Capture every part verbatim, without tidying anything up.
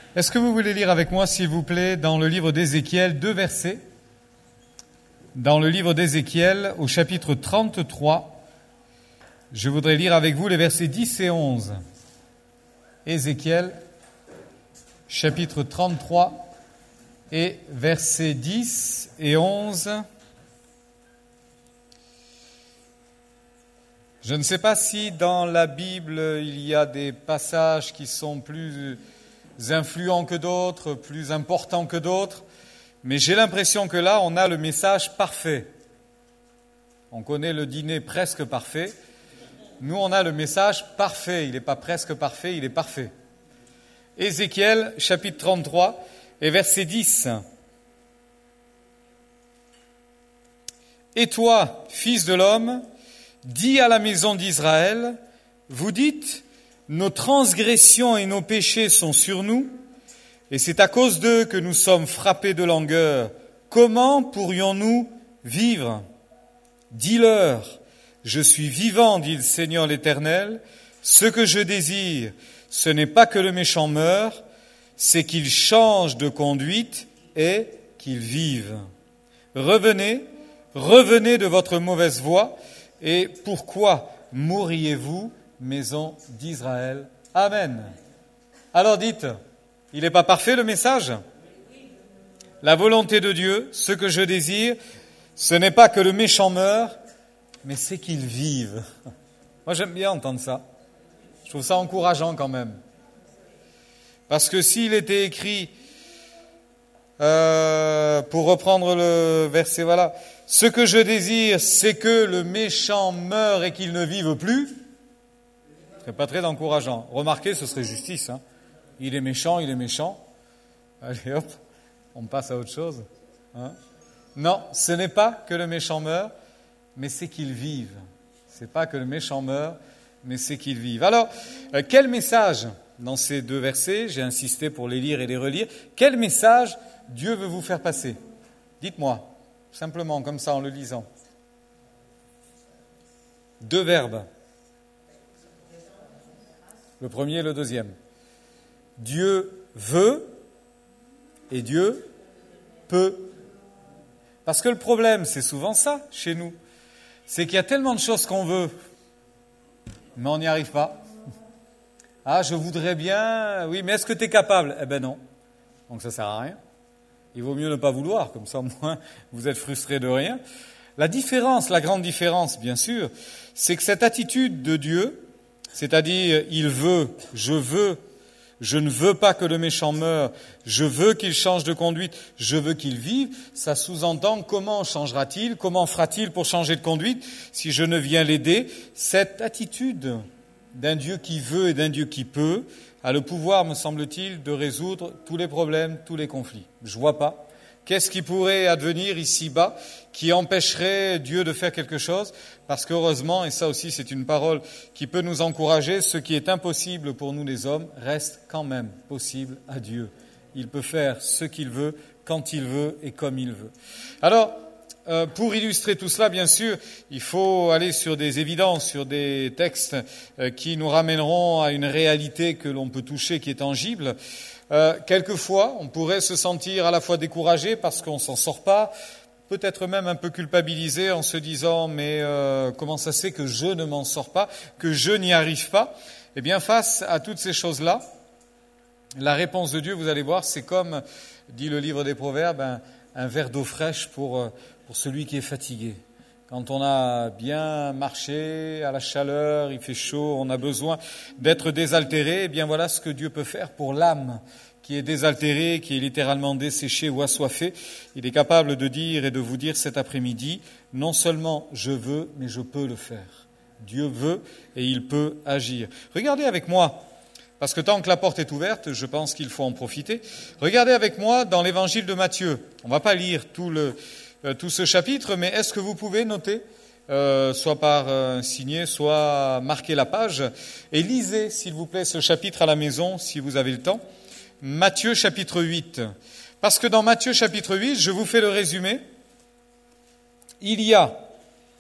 Est-ce que vous voulez lire avec moi, s'il vous plaît, dans le livre d'Ézéchiel, deux versets? Dans le livre d'Ézéchiel, au chapitre trente-trois, je voudrais lire avec vous les versets dix et onze. Ézéchiel, chapitre trente-trois, et versets dix et onze. Je ne sais pas si dans la Bible, il y a des passages qui sont plus influents que d'autres, plus importants que d'autres, mais j'ai l'impression que là, on a le message parfait. On connaît le dîner presque parfait. Nous, on a le message parfait. Il n'est pas presque parfait, il est parfait. Ézéchiel, chapitre trente-trois, et verset dix. « Et toi, fils de l'homme, dis à la maison d'Israël, vous dites, nos transgressions et nos péchés sont sur nous, et c'est à cause d'eux que nous sommes frappés de langueur. Comment pourrions-nous vivre? Dis-leur, je suis vivant, dit le Seigneur l'Éternel, ce que je désire, ce n'est pas que le méchant meure, c'est qu'il change de conduite et qu'il vive. Revenez, revenez de votre mauvaise voie, et pourquoi mourriez-vous, maison d'Israël? Amen. Alors dites, il n'est pas parfait le message? La volonté de Dieu, ce que je désire, ce n'est pas que le méchant meure, mais c'est qu'il vive. Moi j'aime bien entendre ça. Je trouve ça encourageant quand même. Parce que s'il était écrit, euh, pour reprendre le verset, voilà, ce que je désire, c'est que le méchant meure et qu'il ne vive plus, ce serait pas très encourageant. Remarquez, ce serait justice. Hein. Il est méchant, il est méchant. Allez hop, on passe à autre chose. Hein. Non, ce n'est pas que le méchant meure, mais c'est qu'il vive. C'est pas que le méchant meure, mais c'est qu'il vive. Alors, euh, quel message dans ces deux versets, j'ai insisté pour les lire et les relire, quel message Dieu veut vous faire passer? Dites-moi, simplement, comme ça, en le lisant. Deux verbes. Le premier et le deuxième. Dieu veut et Dieu peut. Parce que le problème, c'est souvent ça, chez nous. C'est qu'il y a tellement de choses qu'on veut, mais on n'y arrive pas. Ah, je voudrais bien, oui, mais est-ce que tu es capable? Eh ben non. Donc ça ne sert à rien. Il vaut mieux ne pas vouloir, comme ça au moins vous êtes frustré de rien. La différence, la grande différence, bien sûr, c'est que cette attitude de Dieu, c'est-à-dire il veut, je veux, je ne veux pas que le méchant meure, je veux qu'il change de conduite, je veux qu'il vive, ça sous-entend comment changera-t-il, comment fera-t-il pour changer de conduite si je ne viens l'aider? Cette attitude d'un Dieu qui veut et d'un Dieu qui peut a le pouvoir, me semble-t-il, de résoudre tous les problèmes, tous les conflits. Je vois pas. Qu'est-ce qui pourrait advenir ici-bas qui empêcherait Dieu de faire quelque chose? Parce qu'heureusement, et ça aussi c'est une parole qui peut nous encourager, ce qui est impossible pour nous les hommes reste quand même possible à Dieu. Il peut faire ce qu'il veut, quand il veut et comme il veut. Alors, euh, pour illustrer tout cela, bien sûr, il faut aller sur des évidences, sur des textes euh, qui nous ramèneront à une réalité que l'on peut toucher, qui est tangible. Euh, quelquefois, on pourrait se sentir à la fois découragé parce qu'on s'en sort pas, peut-être même un peu culpabilisé en se disant « mais euh, comment ça se fait que je ne m'en sors pas, que je n'y arrive pas ?» Eh bien, face à toutes ces choses-là, la réponse de Dieu, vous allez voir, c'est comme dit le livre des Proverbes, un, un verre d'eau fraîche pour, pour celui qui est fatigué. Quand on a bien marché à la chaleur, il fait chaud, on a besoin d'être désaltéré, eh bien voilà ce que Dieu peut faire pour l'âme qui est désaltérée, qui est littéralement desséchée ou assoiffée. Il est capable de dire et de vous dire cet après-midi, non seulement je veux, mais je peux le faire. Dieu veut et il peut agir. Regardez avec moi, parce que tant que la porte est ouverte, je pense qu'il faut en profiter. Regardez avec moi dans l'évangile de Matthieu. On ne va pas lire tout le... tout ce chapitre, mais est-ce que vous pouvez noter, euh, soit par euh, signer, soit marquer la page, et lisez, s'il vous plaît, ce chapitre à la maison, si vous avez le temps. Matthieu chapitre huit. Parce que dans Matthieu chapitre huit, je vous fais le résumé, il y a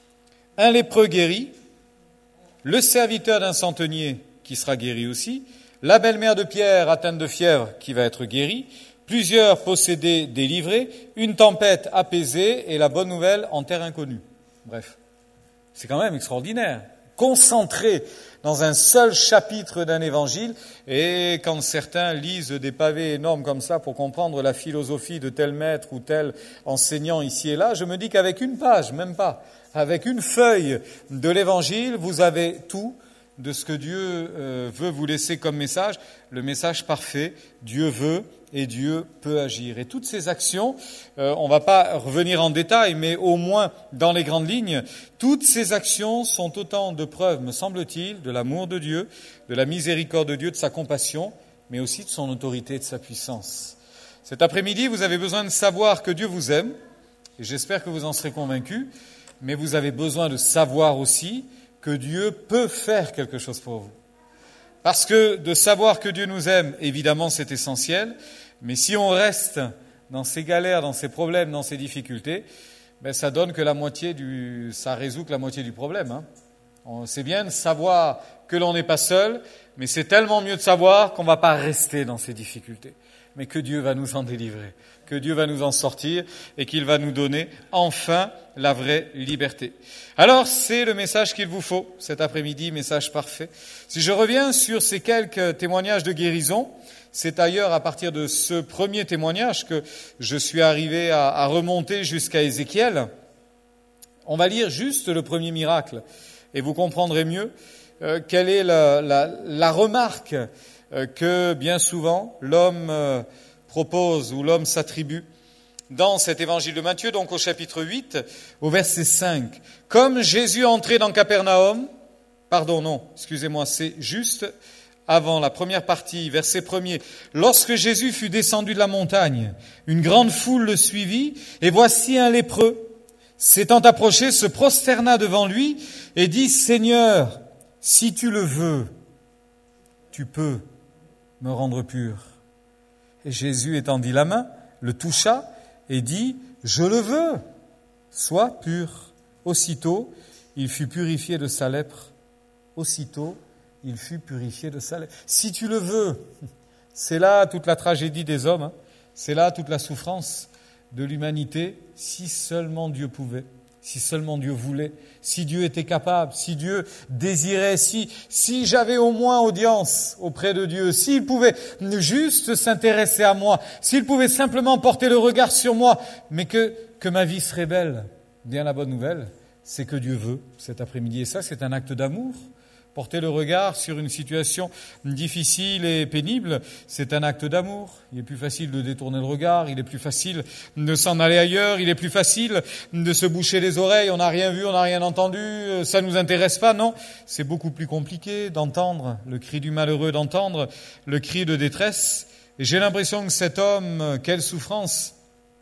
un lépreux guéri, le serviteur d'un centenier qui sera guéri aussi, la belle-mère de Pierre atteinte de fièvre qui va être guérie, plusieurs possédés délivrés, une tempête apaisée et la bonne nouvelle en terre inconnue. Bref, c'est quand même extraordinaire. Concentré dans un seul chapitre d'un évangile, et quand certains lisent des pavés énormes comme ça pour comprendre la philosophie de tel maître ou tel enseignant ici et là, je me dis qu'avec une page, même pas, avec une feuille de l'évangile, vous avez tout de ce que Dieu euh, veut vous laisser comme message, le message parfait, Dieu veut et Dieu peut agir. Et toutes ces actions, euh, on ne va pas revenir en détail, mais au moins dans les grandes lignes, toutes ces actions sont autant de preuves, me semble-t-il, de l'amour de Dieu, de la miséricorde de Dieu, de sa compassion, mais aussi de son autorité et de sa puissance. Cet après-midi, vous avez besoin de savoir que Dieu vous aime, et j'espère que vous en serez convaincus, mais vous avez besoin de savoir aussi que Dieu peut faire quelque chose pour vous. Parce que de savoir que Dieu nous aime, évidemment, c'est essentiel, mais si on reste dans ces galères, dans ces problèmes, dans ces difficultés, ben ça donne que la moitié du, ça résout que la moitié du problème. Hein. On, c'est bien de savoir que l'on n'est pas seul, mais c'est tellement mieux de savoir qu'on ne va pas rester dans ces difficultés, mais que Dieu va nous en délivrer, que Dieu va nous en sortir et qu'il va nous donner enfin la vraie liberté. Alors, c'est le message qu'il vous faut cet après-midi, message parfait. Si je reviens sur ces quelques témoignages de guérison, c'est d'ailleurs à partir de ce premier témoignage que je suis arrivé à, à remonter jusqu'à Ézéchiel. On va lire juste le premier miracle et vous comprendrez mieux euh, quelle est la, la, la remarque euh, que bien souvent l'homme euh, propose ou l'homme s'attribue dans cet évangile de Matthieu, donc au chapitre huit, au verset cinq. Comme Jésus entrait dans Capernaum, pardon, non, excusez-moi, c'est juste avant la première partie, verset premier. Lorsque Jésus fut descendu de la montagne, une grande foule le suivit, et voici un lépreux, s'étant approché, se prosterna devant lui et dit, Seigneur, si tu le veux, tu peux me rendre pur. Et Jésus étendit la main, le toucha et dit, je le veux, sois pur. Aussitôt, il fut purifié de sa lèpre. Aussitôt, il fut purifié de sa lèpre. Si tu le veux, c'est là toute la tragédie des hommes, hein. C'est là toute la souffrance de l'humanité, si seulement Dieu pouvait, si seulement Dieu voulait, si Dieu était capable, si Dieu désirait, si, si j'avais au moins audience auprès de Dieu, s'il pouvait juste s'intéresser à moi, s'il pouvait simplement porter le regard sur moi, mais que, que ma vie serait belle. Bien la bonne nouvelle, c'est que Dieu veut cet après-midi, et ça c'est un acte d'amour. Porter le regard sur une situation difficile et pénible, c'est un acte d'amour. Il est plus facile de détourner le regard, il est plus facile de s'en aller ailleurs, il est plus facile de se boucher les oreilles, on n'a rien vu, on n'a rien entendu, ça ne nous intéresse pas, non. C'est beaucoup plus compliqué d'entendre le cri du malheureux, d'entendre le cri de détresse. Et j'ai l'impression que cet homme, quelle souffrance,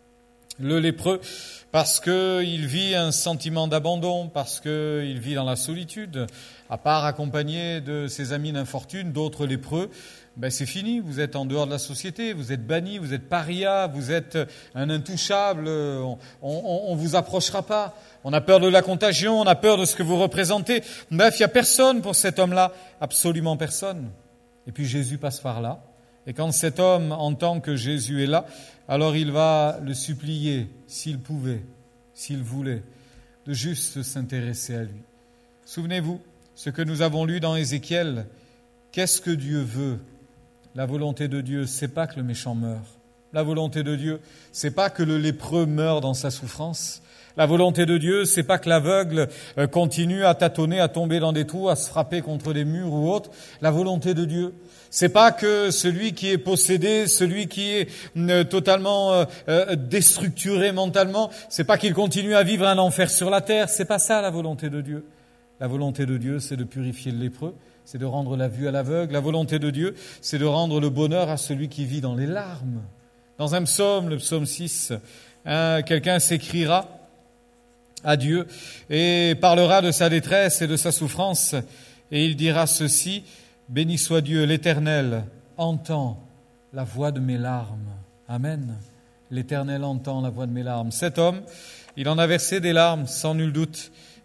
le lépreux, parce qu'il vit un sentiment d'abandon, parce qu'il vit dans la solitude, à part accompagné de ses amis d'infortune, d'autres lépreux, ben c'est fini, vous êtes en dehors de la société, vous êtes banni, vous êtes paria, vous êtes un intouchable, on, on, on vous approchera pas, on a peur de la contagion, on a peur de ce que vous représentez. Bref, il n'y a personne pour cet homme-là, absolument personne. Et puis Jésus passe par là, et quand cet homme entend que Jésus est là, alors il va le supplier, s'il pouvait, s'il voulait, de juste s'intéresser à lui. Souvenez-vous, ce que nous avons lu dans Ézéchiel, qu'est-ce que Dieu veut? La volonté de Dieu, c'est pas que le méchant meure. La volonté de Dieu, c'est pas que le lépreux meure dans sa souffrance. La volonté de Dieu, c'est pas que l'aveugle continue à tâtonner, à tomber dans des trous, à se frapper contre des murs ou autre. La volonté de Dieu, c'est pas que celui qui est possédé, celui qui est euh, totalement euh, euh, déstructuré mentalement, c'est pas qu'il continue à vivre un enfer sur la terre. C'est pas ça la volonté de Dieu. La volonté de Dieu, c'est de purifier le lépreux, c'est de rendre la vue à l'aveugle. La volonté de Dieu, c'est de rendre le bonheur à celui qui vit dans les larmes. Dans un psaume, le psaume six, hein, quelqu'un s'écriera à Dieu et parlera de sa détresse et de sa souffrance, et il dira ceci, « Béni soit Dieu, l'Éternel entend la voix de mes larmes. » Amen. L'Éternel entend la voix de mes larmes. Cet homme, il en a versé des larmes, sans nul doute,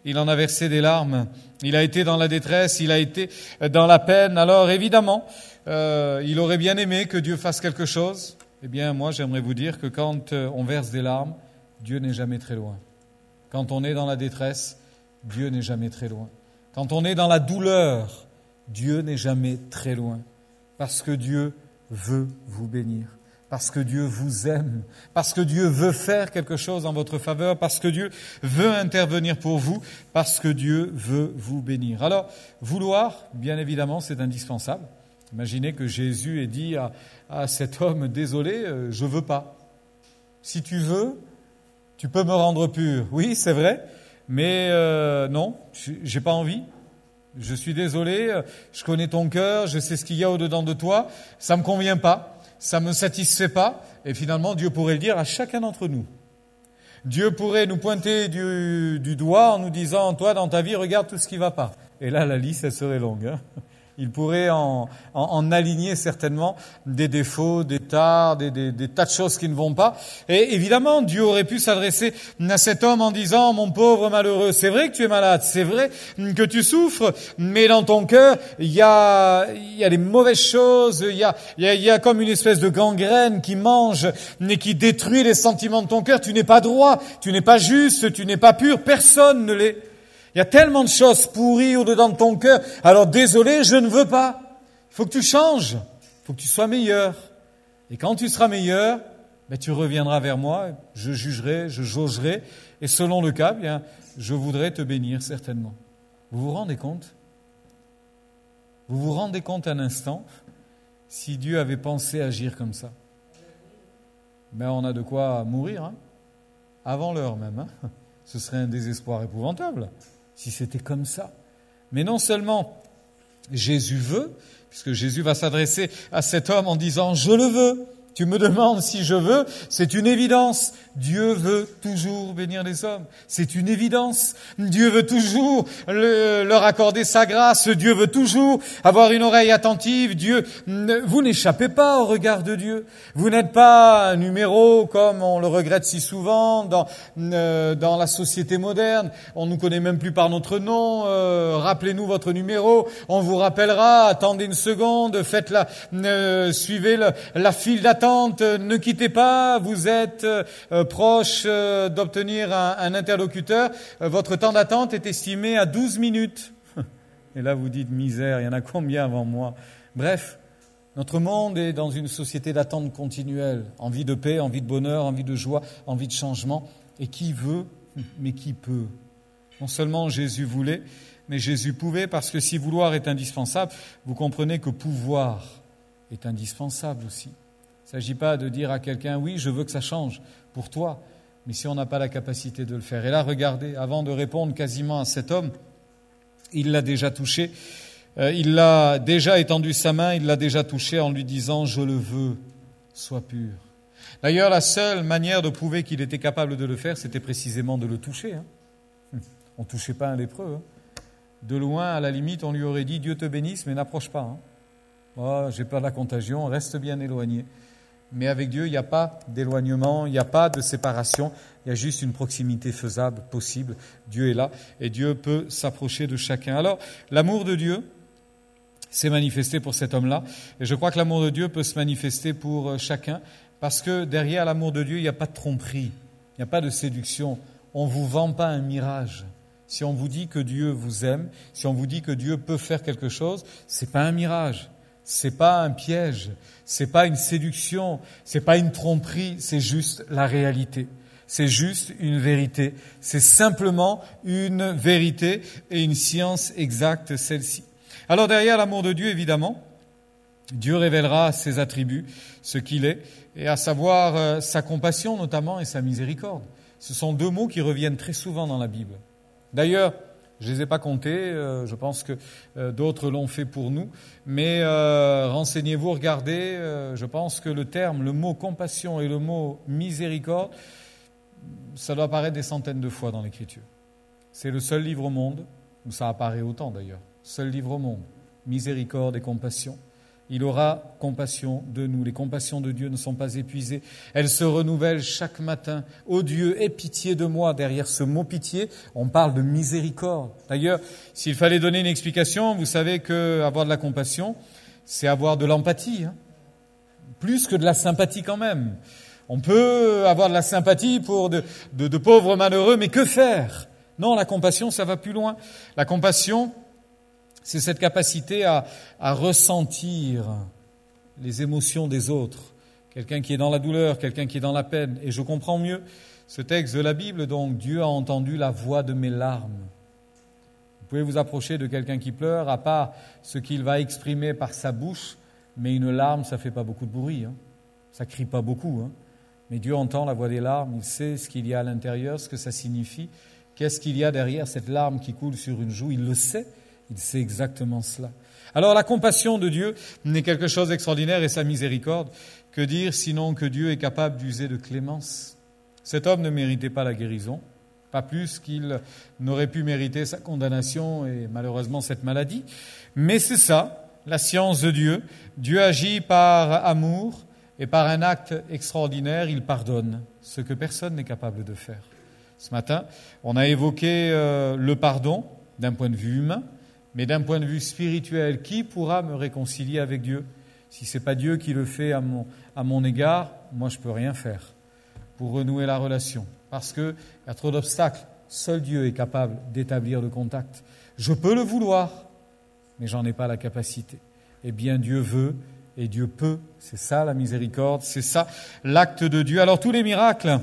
il en a versé des larmes, il a été dans la détresse, il a été dans la peine. Alors évidemment, euh, il aurait bien aimé que Dieu fasse quelque chose. Eh bien, moi, j'aimerais vous dire que quand on verse des larmes, Dieu n'est jamais très loin. Quand on est dans la détresse, Dieu n'est jamais très loin. Quand on est dans la douleur, Dieu n'est jamais très loin. Parce que Dieu veut vous bénir. Parce que Dieu vous aime, parce que Dieu veut faire quelque chose en votre faveur, parce que Dieu veut intervenir pour vous, parce que Dieu veut vous bénir. Alors, vouloir, bien évidemment, c'est indispensable. Imaginez que Jésus ait dit à, à cet homme, « Désolé, euh, je veux pas. Si tu veux, tu peux me rendre pur. » Oui, c'est vrai, mais euh, non, j'ai pas envie. Je suis désolé, je connais ton cœur, je sais ce qu'il y a au-dedans de toi, ça me convient pas. Ça ne me satisfait pas, et finalement Dieu pourrait le dire à chacun d'entre nous. Dieu pourrait nous pointer du, du doigt en nous disant « Toi, dans ta vie, regarde tout ce qui ne va pas. » Et là, la liste, elle serait longue. Hein. Il pourrait en, en, en aligner certainement des défauts, des tares, des, des, des tas de choses qui ne vont pas. Et évidemment, Dieu aurait pu s'adresser à cet homme en disant « Mon pauvre malheureux, c'est vrai que tu es malade, c'est vrai que tu souffres, mais dans ton cœur, il y a, il y a des mauvaises choses, il y a, il y a, il y a comme une espèce de gangrène qui mange et qui détruit les sentiments de ton cœur. Tu n'es pas droit, tu n'es pas juste, tu n'es pas pur, personne ne l'est. » Il y a tellement de choses pourries au-dedans de ton cœur. Alors désolé, je ne veux pas. Il faut que tu changes. Il faut que tu sois meilleur. Et quand tu seras meilleur, ben, tu reviendras vers moi. Je jugerai, je jaugerai. Et selon le cas, bien, je voudrais te bénir certainement. Vous vous rendez compte ? Vous vous rendez compte un instant si Dieu avait pensé agir comme ça ? Ben, on a de quoi mourir, hein ? Avant l'heure même. Hein ? Ce serait un désespoir épouvantable. Si c'était comme ça. Mais non seulement Jésus veut, puisque Jésus va s'adresser à cet homme en disant « Je le veux ». Tu me demandes si je veux, c'est une évidence. Dieu veut toujours bénir les hommes. C'est une évidence. Dieu veut toujours le, leur accorder sa grâce. Dieu veut toujours avoir une oreille attentive. Dieu, vous n'échappez pas au regard de Dieu. Vous n'êtes pas un numéro comme on le regrette si souvent dans, euh, dans la société moderne. On nous connaît même plus par notre nom. Euh, rappelez-nous votre numéro. On vous rappellera. Attendez une seconde. Faites la, euh, suivez le, la file d'attente. Ne quittez pas, vous êtes euh, proche euh, d'obtenir un, un interlocuteur. Euh, votre temps d'attente est estimé à douze minutes. Et là, vous dites, misère, il y en a combien avant moi ? Bref, notre monde est dans une société d'attente continuelle. Envie de paix, envie de bonheur, envie de joie, envie de changement. Et qui veut, mais qui peut ? Non seulement Jésus voulait, mais Jésus pouvait, parce que si vouloir est indispensable, vous comprenez que pouvoir est indispensable aussi. Il ne s'agit pas de dire à quelqu'un « oui, je veux que ça change pour toi », mais si on n'a pas la capacité de le faire. Et là, regardez, avant de répondre quasiment à cet homme, il l'a déjà touché, euh, il l'a déjà étendu sa main, il l'a déjà touché en lui disant « je le veux, sois pur ». D'ailleurs, la seule manière de prouver qu'il était capable de le faire, c'était précisément de le toucher. Hein. On ne touchait pas un lépreux. Hein. De loin, à la limite, on lui aurait dit « Dieu te bénisse, mais n'approche pas. Hein. » Oh, j'ai peur de la contagion, reste bien éloigné. Mais avec Dieu, il n'y a pas d'éloignement, il n'y a pas de séparation, il y a juste une proximité faisable, possible. Dieu est là et Dieu peut s'approcher de chacun. Alors, l'amour de Dieu s'est manifesté pour cet homme-là. Et je crois que l'amour de Dieu peut se manifester pour chacun parce que derrière l'amour de Dieu, il n'y a pas de tromperie, il n'y a pas de séduction. On ne vous vend pas un mirage. Si on vous dit que Dieu vous aime, si on vous dit que Dieu peut faire quelque chose, ce n'est pas un mirage. C'est pas un piège, c'est pas une séduction, c'est pas une tromperie, c'est juste la réalité. C'est juste une vérité. C'est simplement une vérité et une science exacte, celle-ci. Alors derrière l'amour de Dieu, évidemment, Dieu révélera ses attributs, ce qu'il est, et à savoir euh, sa compassion notamment et sa miséricorde. Ce sont deux mots qui reviennent très souvent dans la Bible. D'ailleurs, je ne les ai pas comptés, euh, je pense que euh, d'autres l'ont fait pour nous, mais euh, renseignez-vous, regardez, euh, je pense que le terme, le mot compassion et le mot miséricorde, ça doit apparaître des centaines de fois dans l'Écriture. C'est le seul livre au monde, où ça apparaît autant d'ailleurs, seul livre au monde, miséricorde et compassion. il aura compassion de nous. Les compassions de Dieu ne sont pas épuisées. Elles se renouvellent chaque matin. Ô Dieu, aie pitié de moi. Derrière ce mot pitié, on parle de miséricorde. D'ailleurs, s'il fallait donner une explication, vous savez qu'avoir de la compassion, c'est avoir de l'empathie, hein. Plus que de la sympathie quand même. On peut avoir de la sympathie pour de, de, de pauvres malheureux, mais que faire ? Non, la compassion, ça va plus loin. La compassion, c'est cette capacité à, à ressentir les émotions des autres. Quelqu'un qui est dans la douleur, quelqu'un qui est dans la peine. Et je comprends mieux ce texte de la Bible, donc Dieu a entendu la voix de mes larmes. Vous pouvez vous approcher de quelqu'un qui pleure, à part ce qu'il va exprimer par sa bouche, mais une larme, ça fait pas beaucoup de bruit, hein. Ça crie pas beaucoup, hein. Mais Dieu entend la voix des larmes, il sait ce qu'il y a à l'intérieur, ce que ça signifie. Qu'est-ce qu'il y a derrière cette larme qui coule sur une joue ? Il le sait, il sait exactement cela. Alors la compassion de Dieu n'est quelque chose d'extraordinaire et sa miséricorde. Que dire sinon que Dieu est capable d'user de clémence ? Cet homme ne méritait pas la guérison, pas plus qu'il n'aurait pu mériter sa condamnation et malheureusement cette maladie. Mais c'est ça, la science de Dieu. Dieu agit par amour et par un acte extraordinaire, il pardonne ce que personne n'est capable de faire. Ce matin, on a évoqué euh, le pardon d'un point de vue humain, mais d'un point de vue spirituel, qui pourra me réconcilier avec Dieu ? Si ce n'est pas Dieu qui le fait à mon, à mon égard, moi je ne peux rien faire pour renouer la relation, parce qu'il y a trop d'obstacles. Seul Dieu est capable d'établir le contact. Je peux le vouloir, mais j'en ai pas la capacité. Eh bien, Dieu veut et Dieu peut. C'est ça la miséricorde, c'est ça l'acte de Dieu. Alors tous les miracles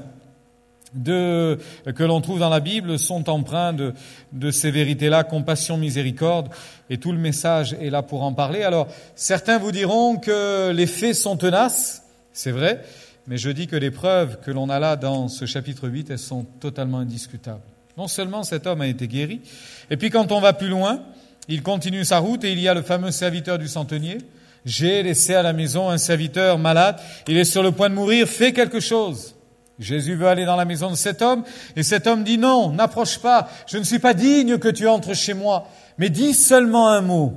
De, que l'on trouve dans la Bible sont empreints de, de ces vérités-là, compassion, miséricorde, et tout le message est là pour en parler. Alors, certains vous diront que les faits sont tenaces, c'est vrai, mais je dis que les preuves que l'on a là dans ce chapitre huit, elles sont totalement indiscutables. Non seulement cet homme a été guéri, et puis quand on va plus loin, il continue sa route et il y a le fameux serviteur du centenier. J'ai laissé à la maison un serviteur malade, il est sur le point de mourir, fais quelque chose. Jésus veut aller dans la maison de cet homme, et cet homme dit non, n'approche pas, je ne suis pas digne que tu entres chez moi, mais dis seulement un mot.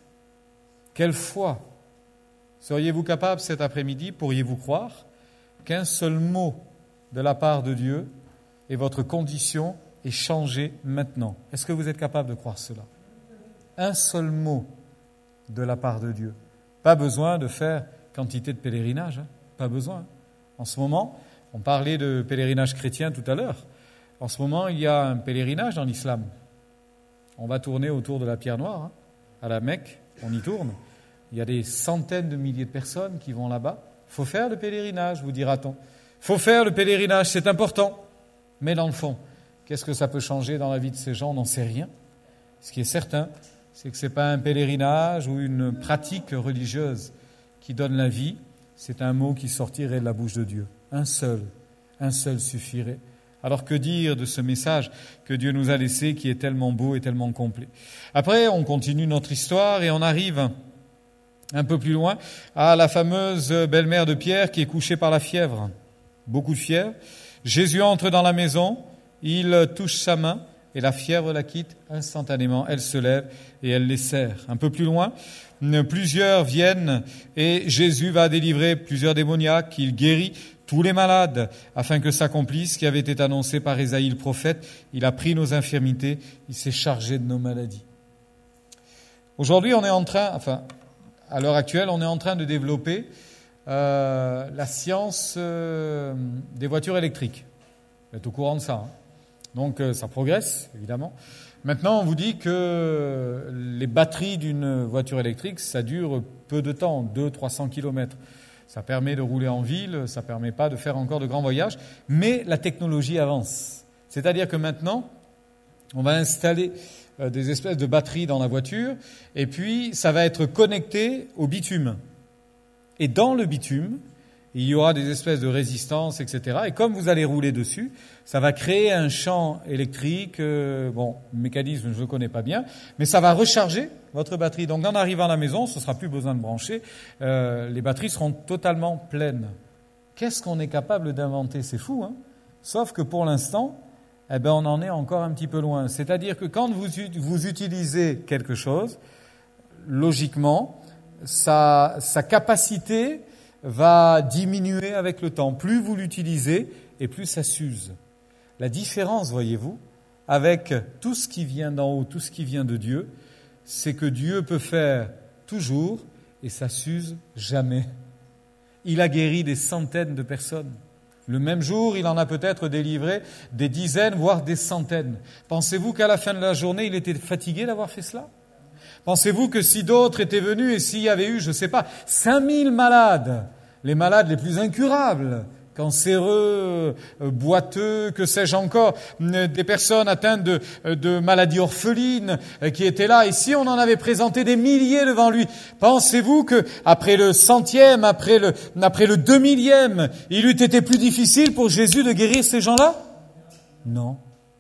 Quelle foi! Seriez-vous capable cet après-midi, pourriez-vous croire, qu'un seul mot de la part de Dieu et votre condition est changée maintenant? Est-ce que vous êtes capable de croire cela? Un seul mot de la part de Dieu. Pas besoin de faire quantité de pèlerinage, hein, pas besoin. En ce moment, on parlait de pèlerinage chrétien tout à l'heure. En ce moment, il y a un pèlerinage dans l'islam. On va tourner autour de la pierre noire, hein, à la Mecque, on y tourne. Il y a des centaines de milliers de personnes qui vont là-bas. Il faut faire le pèlerinage, vous dira-t-on. Il faut faire le pèlerinage, c'est important. Mais dans le fond, qu'est-ce que ça peut changer dans la vie de ces gens ? On n'en sait rien. Ce qui est certain, c'est que ce n'est pas un pèlerinage ou une pratique religieuse qui donne la vie, c'est un mot qui sortirait de la bouche de Dieu. Un seul, un seul suffirait. Alors que dire de ce message que Dieu nous a laissé, qui est tellement beau et tellement complet. Après, on continue notre histoire et on arrive un peu plus loin à la fameuse belle-mère de Pierre qui est couchée par la fièvre. Beaucoup de fièvre. Jésus entre dans la maison, il touche sa main et la fièvre la quitte instantanément. Elle se lève et elle les serre. Un peu plus loin, plusieurs viennent et Jésus va délivrer plusieurs démoniaques, il guérit tous les malades, afin que s'accomplisse ce qui avait été annoncé par Ésaïe le prophète. Il a pris nos infirmités, il s'est chargé de nos maladies. Aujourd'hui, on est en train, enfin, à l'heure actuelle, on est en train de développer euh, la science euh, des voitures électriques. Vous êtes au courant de ça, hein. Donc euh, ça progresse, évidemment. Maintenant, on vous dit que les batteries d'une voiture électrique, ça dure peu de temps, deux à trois cents kilomètres. Ça permet de rouler en ville, ça ne permet pas de faire encore de grands voyages, mais la technologie avance. C'est-à-dire que maintenant, on va installer des espèces de batteries dans la voiture, et puis ça va être connecté au bitume. Et dans le bitume, il y aura des espèces de résistances, et cetera. Et comme vous allez rouler dessus, ça va créer un champ électrique. Euh, bon, le mécanisme, je ne le connais pas bien, mais ça va recharger votre batterie. Donc, en arrivant à la maison, ce ne sera plus besoin de brancher. Euh, les batteries seront totalement pleines. Qu'est-ce qu'on est capable d'inventer ? C'est fou, hein ? Sauf que pour l'instant, eh ben, on en est encore un petit peu loin. C'est-à-dire que quand vous, vous utilisez quelque chose, logiquement, sa, sa capacité va diminuer avec le temps. Plus vous l'utilisez, et plus ça s'use. La différence, voyez-vous, avec tout ce qui vient d'en haut, tout ce qui vient de Dieu, c'est que Dieu peut faire toujours et ça s'use jamais. Il a guéri des centaines de personnes. Le même jour, il en a peut-être délivré des dizaines, voire des centaines. Pensez-vous qu'à la fin de la journée, il était fatigué d'avoir fait cela ? Pensez-vous que si d'autres étaient venus et s'il y avait eu, je ne sais pas, cinq mille malades, les malades les plus incurables, cancéreux, euh, boiteux, que sais-je encore, euh, des personnes atteintes de, euh, de maladies orphelines euh, qui étaient là. Et si on en avait présenté des milliers devant lui, pensez-vous que après le centième, après le, après le deux millième, il eût été plus difficile pour Jésus de guérir ces gens-là ? Non.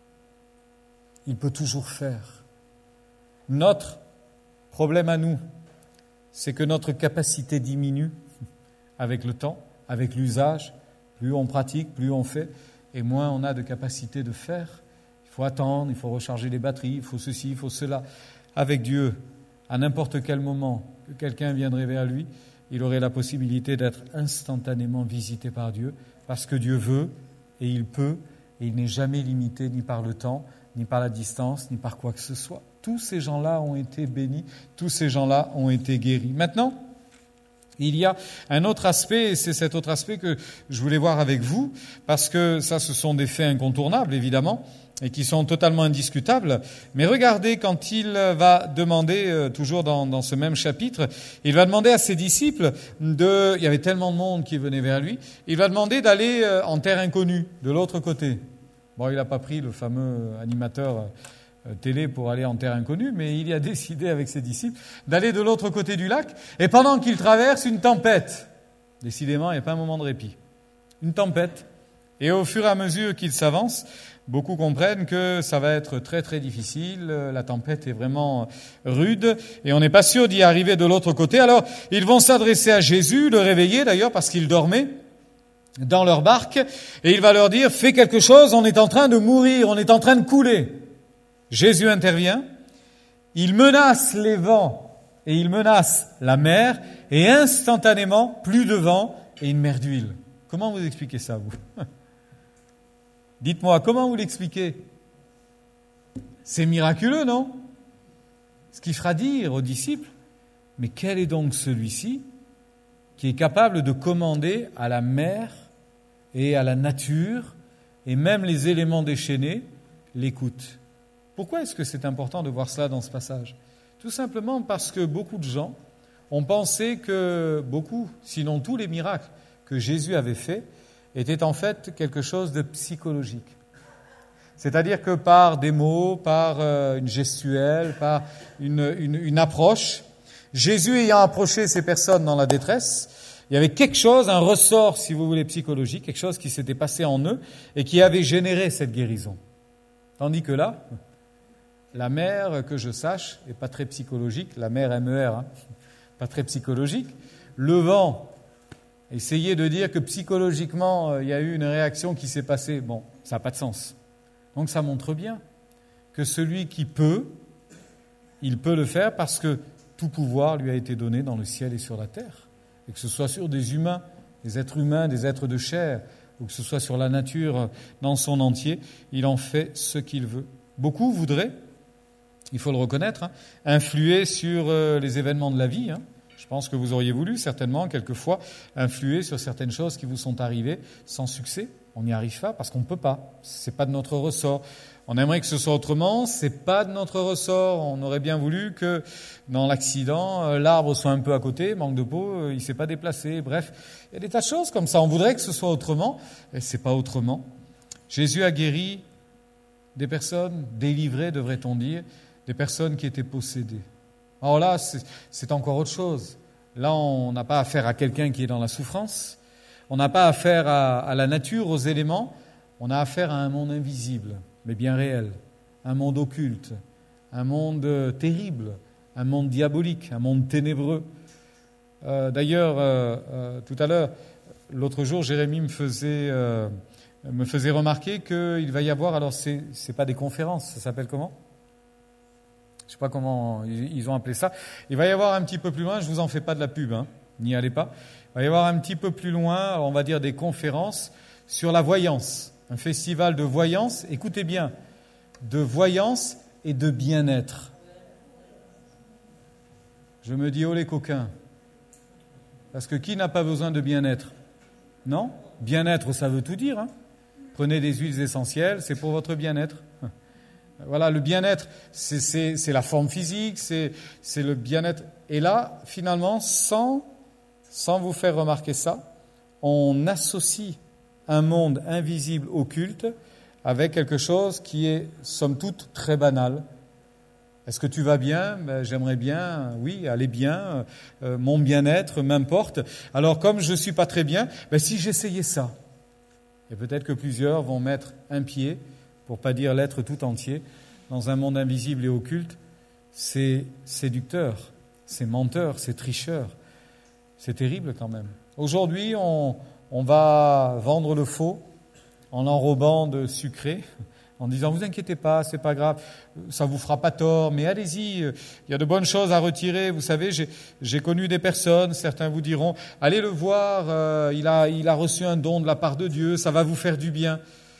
Il peut toujours faire. Notre problème à nous, c'est que notre capacité diminue avec le temps, avec l'usage. Plus on pratique, plus on fait, et moins on a de capacité de faire. Il faut attendre, il faut recharger les batteries, il faut ceci, il faut cela. Avec Dieu, à n'importe quel moment que quelqu'un viendrait vers lui, il aurait la possibilité d'être instantanément visité par Dieu, parce que Dieu veut, et il peut, et il n'est jamais limité ni par le temps, ni par la distance, ni par quoi que ce soit. Tous ces gens-là ont été bénis, tous ces gens-là ont été guéris. Maintenant, il y a un autre aspect, et c'est cet autre aspect que je voulais voir avec vous, parce que ça, ce sont des faits incontournables, évidemment, et qui sont totalement indiscutables. Mais regardez, quand il va demander, toujours dans, dans ce même chapitre, il va demander à ses disciples de... Il y avait tellement de monde qui venait vers lui, il va demander d'aller en terre inconnue, de l'autre côté. Bon, il n'a pas pris le fameux animateur télé pour aller en terre inconnue, mais il a décidé avec ses disciples d'aller de l'autre côté du lac, et pendant qu'il traverse une tempête, décidément, il n'y a pas un moment de répit, une tempête, et au fur et à mesure qu'il s'avance, beaucoup comprennent que ça va être très très difficile, la tempête est vraiment rude, et on n'est pas sûr d'y arriver de l'autre côté, alors ils vont s'adresser à Jésus, le réveiller d'ailleurs parce qu'il dormait dans leur barque, et il va leur dire « Fais quelque chose, on est en train de mourir, on est en train de couler ». Jésus intervient, il menace les vents et il menace la mer, et instantanément, plus de vent et une mer d'huile. Comment vous expliquez ça, vous ? Dites-moi, comment vous l'expliquez ? C'est miraculeux, non ? Ce qui fera dire aux disciples, mais quel est donc celui-ci qui est capable de commander à la mer et à la nature, et même les éléments déchaînés l'écoutent ? Pourquoi est-ce que c'est important de voir cela dans ce passage ? Tout simplement parce que beaucoup de gens ont pensé que beaucoup, sinon tous les miracles que Jésus avait faits, étaient en fait quelque chose de psychologique. C'est-à-dire que par des mots, par une gestuelle, par une, une, une approche, Jésus ayant approché ces personnes dans la détresse, il y avait quelque chose, un ressort, si vous voulez, psychologique, quelque chose qui s'était passé en eux et qui avait généré cette guérison. Tandis que là, la mer, que je sache, n'est pas très psychologique, la mer M E R, hein, pas très psychologique. Le vent, essayez de dire que psychologiquement, euh, il y a eu une réaction qui s'est passée, bon, ça n'a pas de sens. Donc ça montre bien que celui qui peut, il peut le faire parce que tout pouvoir lui a été donné dans le ciel et sur la terre. Et que ce soit sur des humains, des êtres humains, des êtres de chair, ou que ce soit sur la nature dans son entier, il en fait ce qu'il veut. Beaucoup voudraient, il faut le reconnaître, hein, influer sur euh, les événements de la vie. Hein. Je pense que vous auriez voulu, certainement, quelquefois, influer sur certaines choses qui vous sont arrivées sans succès. On n'y arrive pas parce qu'on ne peut pas. Ce n'est pas de notre ressort. On aimerait que ce soit autrement, ce n'est pas de notre ressort. On aurait bien voulu que, dans l'accident, euh, l'arbre soit un peu à côté, manque de peau, euh, il ne s'est pas déplacé. Bref, il y a des tas de choses comme ça. On voudrait que ce soit autrement, et ce n'est pas autrement. Jésus a guéri des personnes, délivré, devrait-on dire, des personnes qui étaient possédées. Alors là, c'est, c'est encore autre chose. Là, on n'a pas affaire à quelqu'un qui est dans la souffrance. On n'a pas affaire à, à la nature, aux éléments. On a affaire à un monde invisible, mais bien réel. Un monde occulte, un monde terrible, un monde diabolique, un monde ténébreux. Euh, d'ailleurs, euh, euh, tout à l'heure, l'autre jour, Jérémie me faisait, euh, me faisait remarquer qu'il va y avoir, alors c'est, c'est pas des conférences, ça s'appelle comment ? Je ne sais pas comment ils ont appelé ça. Il va y avoir un petit peu plus loin, je ne vous en fais pas de la pub, hein, n'y allez pas. Il va y avoir un petit peu plus loin, on va dire des conférences sur la voyance. Un festival de voyance, écoutez bien, de voyance et de bien-être. Je me dis, oh les coquins, parce que qui n'a pas besoin de bien-être? Non? Bien-être, ça veut tout dire. Hein. Prenez des huiles essentielles, c'est pour votre bien-être. Voilà, le bien-être, c'est, c'est, c'est la forme physique, c'est, c'est le bien-être. Et là, finalement, sans, sans vous faire remarquer ça, on associe un monde invisible, occulte, avec quelque chose qui est, somme toute, très banal. Est-ce que tu vas bien? Ben, j'aimerais bien, oui, aller bien, euh, mon bien-être m'importe. Alors, comme je ne suis pas très bien, ben, si j'essayais ça, et peut-être que plusieurs vont mettre un pied, pour ne pas dire l'être tout entier, dans un monde invisible et occulte, c'est séducteur, c'est menteur, c'est tricheur. C'est terrible quand même. Aujourd'hui, on, on va vendre le faux en l'enrobant de sucré, en disant « vous inquiétez pas, c'est pas grave, ça vous fera pas tort, mais allez-y, il y a de bonnes choses à retirer. » Vous savez, j'ai, j'ai connu des personnes, certains vous diront « allez le voir, euh, il a, il a reçu un don de la part de Dieu, ça va vous faire du bien. »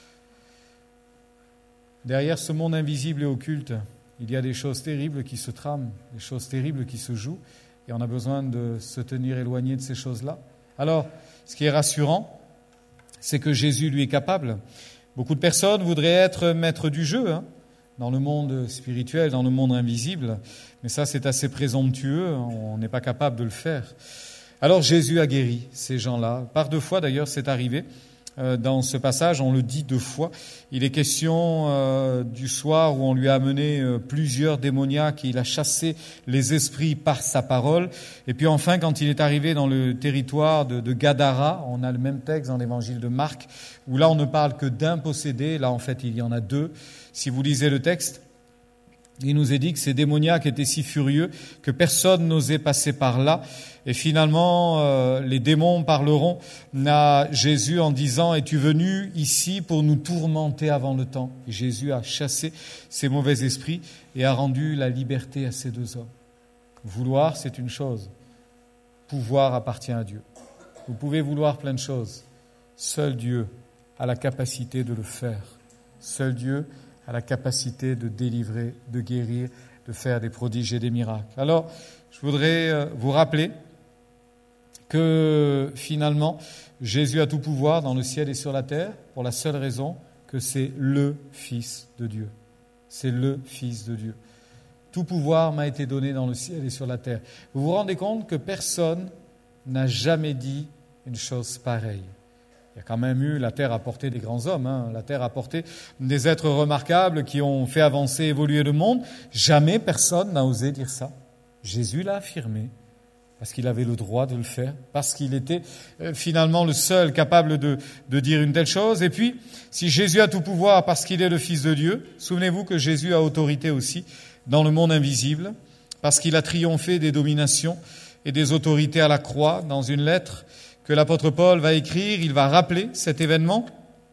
Derrière ce monde invisible et occulte, il y a des choses terribles qui se trament, des choses terribles qui se jouent, et on a besoin de se tenir éloigné de ces choses-là. Alors, ce qui est rassurant, c'est que Jésus, lui, est capable. Beaucoup de personnes voudraient être maîtres du jeu, hein, dans le monde spirituel, dans le monde invisible, mais ça, c'est assez présomptueux, on n'est pas capable de le faire. Alors, Jésus a guéri ces gens-là. Par deux fois, d'ailleurs, c'est arrivé. Dans ce passage, on le dit deux fois. Il est question euh, du soir où on lui a amené euh, plusieurs démoniaques et il a chassé les esprits par sa parole. Et puis enfin, quand il est arrivé dans le territoire de, de Gadara, on a le même texte dans l'évangile de Marc, où là on ne parle que d'un possédé. Là en fait, il y en a deux. Si vous lisez le texte, il nous est dit que ces démoniaques étaient si furieux que personne n'osait passer par là. Et finalement, euh, les démons parleront à Jésus en disant « Es-tu venu ici pour nous tourmenter avant le temps ?» Et Jésus a chassé ces mauvais esprits et a rendu la liberté à ces deux hommes. Vouloir, c'est une chose. Pouvoir appartient à Dieu. Vous pouvez vouloir plein de choses. Seul Dieu a la capacité de le faire. Seul Dieu a la capacité de délivrer, de guérir, de faire des prodiges et des miracles. Alors, je voudrais vous rappeler que finalement, Jésus a tout pouvoir dans le ciel et sur la terre pour la seule raison que c'est le Fils de Dieu. C'est le Fils de Dieu. Tout pouvoir m'a été donné dans le ciel et sur la terre. Vous vous rendez compte que personne n'a jamais dit une chose pareille. Il y a quand même eu, la terre a porté des grands hommes, hein. La terre a porté des êtres remarquables qui ont fait avancer, évoluer le monde. Jamais personne n'a osé dire ça. Jésus l'a affirmé. Parce qu'il avait le droit de le faire, parce qu'il était finalement le seul capable de, de dire une telle chose. Et puis, si Jésus a tout pouvoir parce qu'il est le Fils de Dieu, souvenez-vous que Jésus a autorité aussi dans le monde invisible, parce qu'il a triomphé des dominations et des autorités à la croix. Dans une lettre que l'apôtre Paul va écrire, il va rappeler cet événement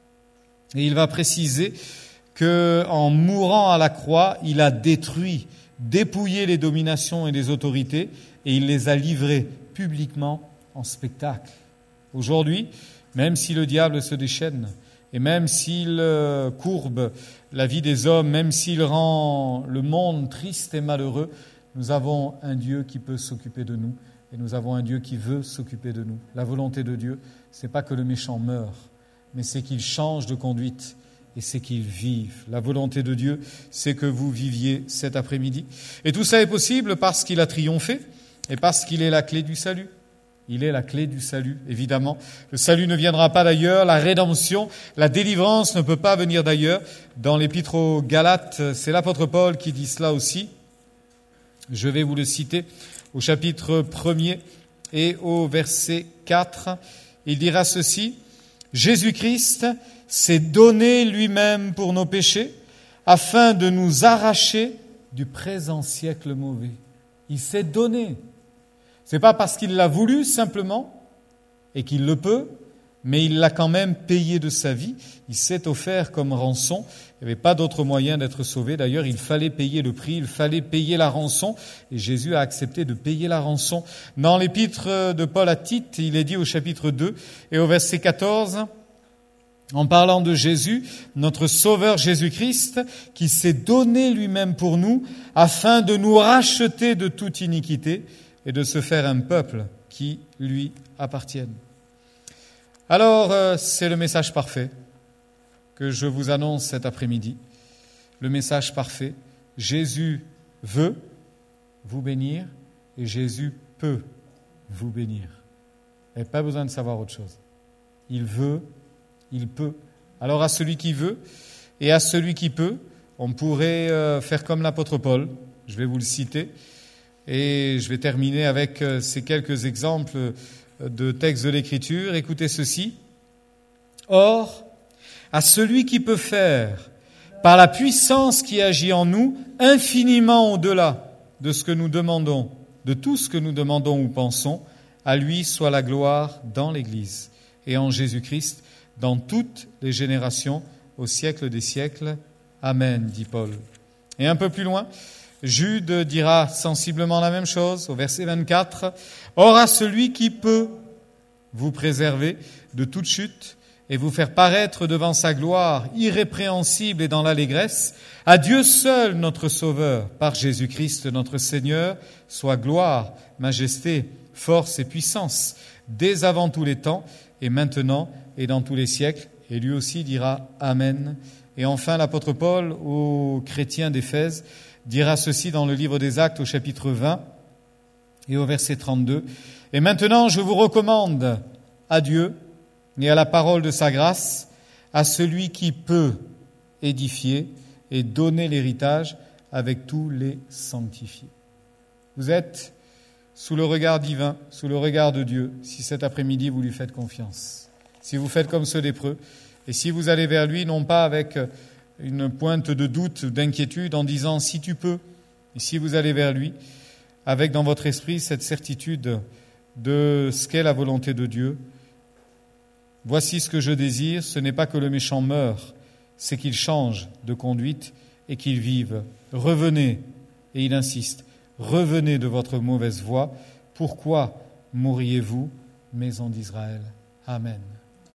et il va préciser qu'en mourant à la croix, il a détruit, dépouillé les dominations et les autorités, et il les a livrés publiquement en spectacle. Aujourd'hui, même si le diable se déchaîne, et même s'il courbe la vie des hommes, même s'il rend le monde triste et malheureux, nous avons un Dieu qui peut s'occuper de nous, et nous avons un Dieu qui veut s'occuper de nous. La volonté de Dieu, c'est pas que le méchant meure, mais c'est qu'il change de conduite, et c'est qu'il vive. La volonté de Dieu, c'est que vous viviez cet après-midi. Et tout ça est possible parce qu'il a triomphé, et parce qu'il est la clé du salut. Il est la clé du salut, évidemment. Le salut ne viendra pas d'ailleurs, la rédemption, la délivrance ne peut pas venir d'ailleurs. Dans l'épître aux Galates, c'est l'apôtre Paul qui dit cela aussi. Je vais vous le citer au chapitre premier et au verset quatre. Il dira ceci: « Jésus-Christ s'est donné lui-même pour nos péchés, afin de nous arracher du présent siècle mauvais. » Il s'est donné. C'est pas parce qu'il l'a voulu simplement et qu'il le peut, mais il l'a quand même payé de sa vie. Il s'est offert comme rançon. Il n'y avait pas d'autre moyen d'être sauvé. D'ailleurs, il fallait payer le prix, il fallait payer la rançon. Et Jésus a accepté de payer la rançon. Dans l'épître de Paul à Tite, il est dit au chapitre deux et au verset quatorze, en parlant de Jésus, notre Sauveur Jésus-Christ, qui s'est donné lui-même pour nous, afin de nous racheter de toute iniquité et de se faire un peuple qui lui appartienne. Alors, euh, c'est le message parfait que je vous annonce cet après-midi. Le message parfait. Jésus veut vous bénir et Jésus peut vous bénir. Il n'y a pas besoin de savoir autre chose. Il veut, il peut. Alors à celui qui veut et à celui qui peut, on pourrait euh, faire comme l'apôtre Paul. Je vais vous le citer et je vais terminer avec euh, ces quelques exemples de textes de l'Écriture. Écoutez ceci. Or, à celui qui peut faire, par la puissance qui agit en nous, infiniment au-delà de ce que nous demandons, de tout ce que nous demandons ou pensons, à lui soit la gloire dans l'Église et en Jésus-Christ, dans toutes les générations, au siècle des siècles. Amen, dit Paul. Et un peu plus loin, Jude dira sensiblement la même chose au verset vingt-quatre. « Or à celui qui peut vous préserver de toute chute et vous faire paraître devant sa gloire irrépréhensible et dans l'allégresse, à Dieu seul notre Sauveur, par Jésus-Christ notre Seigneur, soit gloire, majesté, force et puissance, dès avant tous les temps et maintenant et dans tous les siècles. » Et lui aussi dira « Amen ». Et enfin, l'apôtre Paul aux chrétiens d'Éphèse dira ceci dans le livre des Actes au chapitre vingt et au verset trente-deux. « Et maintenant, je vous recommande à Dieu et à la parole de sa grâce, à celui qui peut édifier et donner l'héritage avec tous les sanctifiés. » Vous êtes sous le regard divin, sous le regard de Dieu, si cet après-midi vous lui faites confiance. Si vous faites comme ceux lépreux, et si vous allez vers lui, non pas avec une pointe de doute, d'inquiétude, en disant « si tu peux », et si vous allez vers lui, avec dans votre esprit cette certitude de ce qu'est la volonté de Dieu. Voici ce que je désire, ce n'est pas que le méchant meure, c'est qu'il change de conduite et qu'il vive. Revenez, et il insiste, revenez de votre mauvaise voie. Pourquoi mourriez-vous, maison d'Israël? Amen.